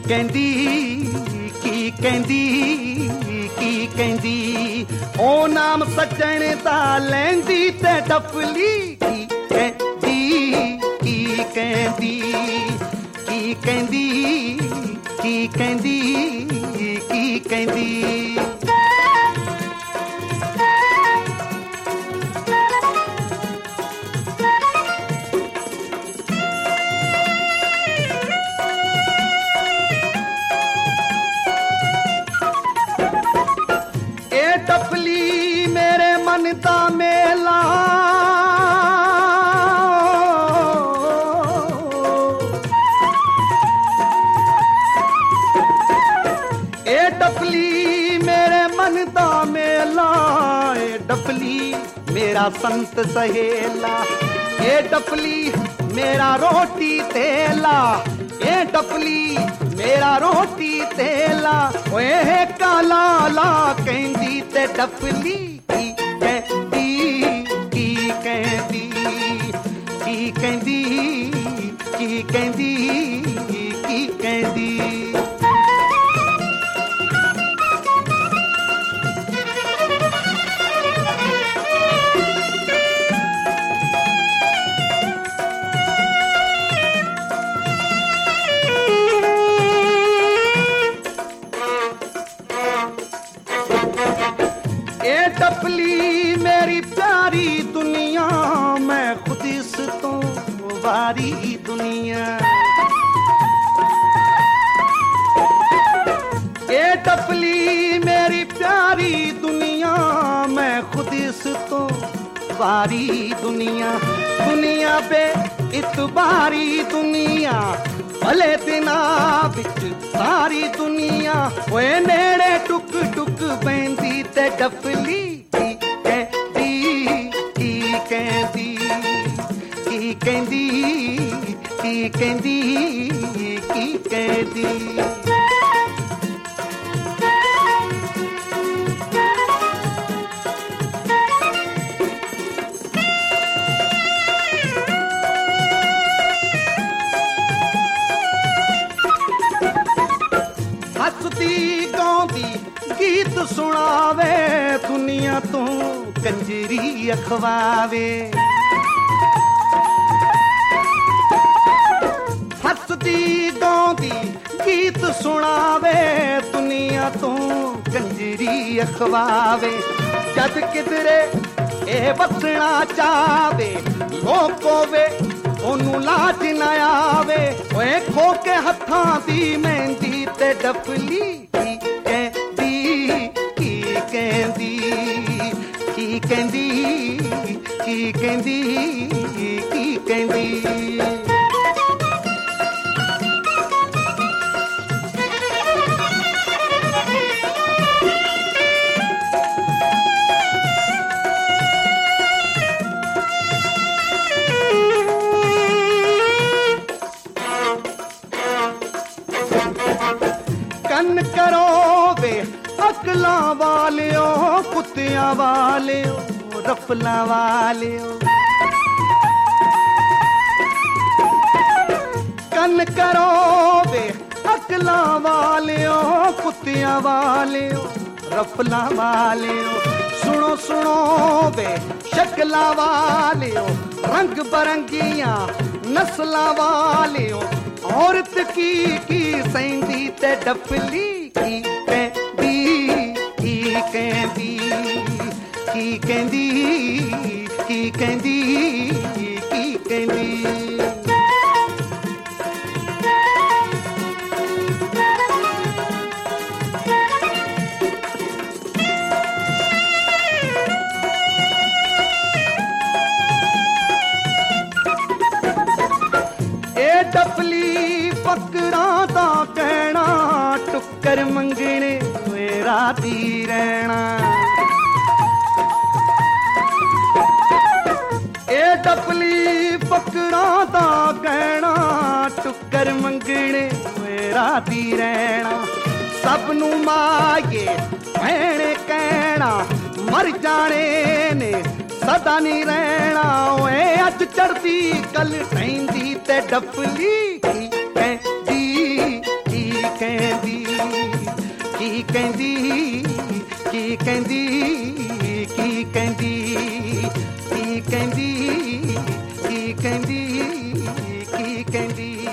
कहंदी की कहंदी ओ नाम सजण दा लैंदी ते डफली की कहंदी की कहंदी की कहंदी की कहंदी डफली मेरे मन दा मेला ए डफली मेरे मन दा मेला ए डफली मेरा संत सहेला ए डफली मेरा रोटी तेला ए डफली मेरा रोटी तेला ओए काला ला कहंदी ते डफली की कहंदी की कहंदी की कहंदी की कहंदी की कहंदी डफली मेरी प्यारी दुनिया मैं खुद इस तो वारी दुनिया ए डफली मेरी प्यारी दुनिया मैं खुद इस तो वारी दुनिया दुनिया पे इतबारी दुनिया भले दिना बिच सारी दुनिया ओए नेड़े टुक टुक बैंदी ते डफली की कहंदी की कहंदी की कहंदी की कहंदी हसदी गांदी गीत सुनावे दुनिया तो कंजरी अखवावे हसदी गांदी गीत सुनावे दुनिया तो कंजरी अखवावे जद किधरे ए बसना चावे लोको वे ओनू लाज न आवे ओए खो के हत्थां दी मेहंदी ते डफली की कहंदी की कहंदी की कहंदी की कहंदी की कहंदी कन करो वे अकला वालियो कुत्तियां वालियो रफला वालियो कन करो वे अकला वालियो कुत्तियां वालियो रफला वालियो सुनो सुनो वे शक्ला वालियो रंग बरंगियां नस्ला वालियो औरत की सैंदी ते डफली की कहंदी की कहंदी की कहंदी की कहंदी की कहंदी डफली फकरा दा कहना टुक्कर मंगने मेरा दी रहना ए डफली फकरा दा कहना टुक्कर मंगने मेरा दी रहना सबनू माये भैने कहना मर जाने ने सदा नहीं रहना ओए अज चढ़दी कल टैंदी ते डफली की कहंदी ਕਹਿੰਦੀ ਕੀ ਕਹਿੰਦੀ ਕੀ ਕਹਿੰਦੀ ਕੀ ਕਹਿੰਦੀ ਕੀ ਕਹਿੰਦੀ ਕੀ ਕਹਿੰਦੀ ਕੀ ਕਹਿੰਦੀ